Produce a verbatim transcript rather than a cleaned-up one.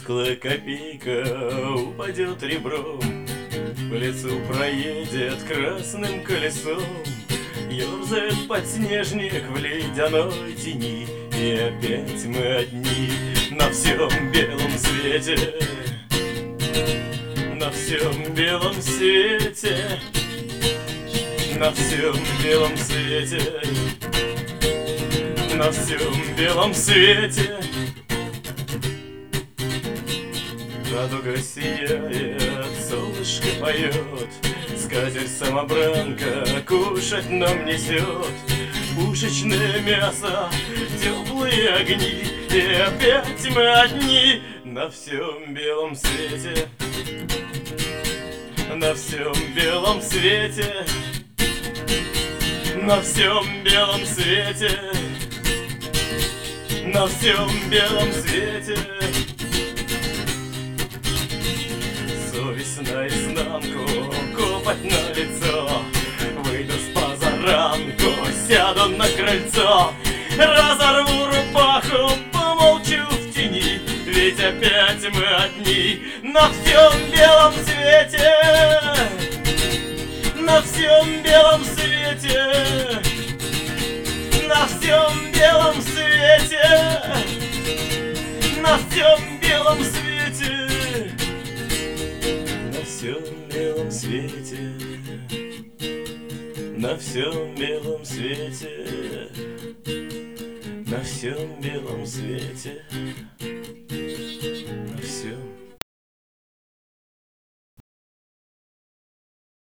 стекло копейка упадет ребром, по лицу проедет красным колесом, ерзает подснежник в ледяной тени, и опять мы одни на всем белом свете, на всем белом свете, на всем белом свете, на всем белом свете. Радуга сияет, солнышко поет, скатерть-самобранка кушать нам несет. Пушечное мясо, теплые огни, и опять мы одни на всем белом свете, на всем белом свете, на всем белом свете, на всем белом свете. Совесть наизнанку, копоть на лицо, выйду с позаранку, сяду на крыльцо, разорву рубаху, помолчу в тени, ведь опять мы одни на всем белом свете, на всем белом свете, на всем белом свете, на всем белом свете, на всем белом свете, на всем белом свете, на всем белом свете.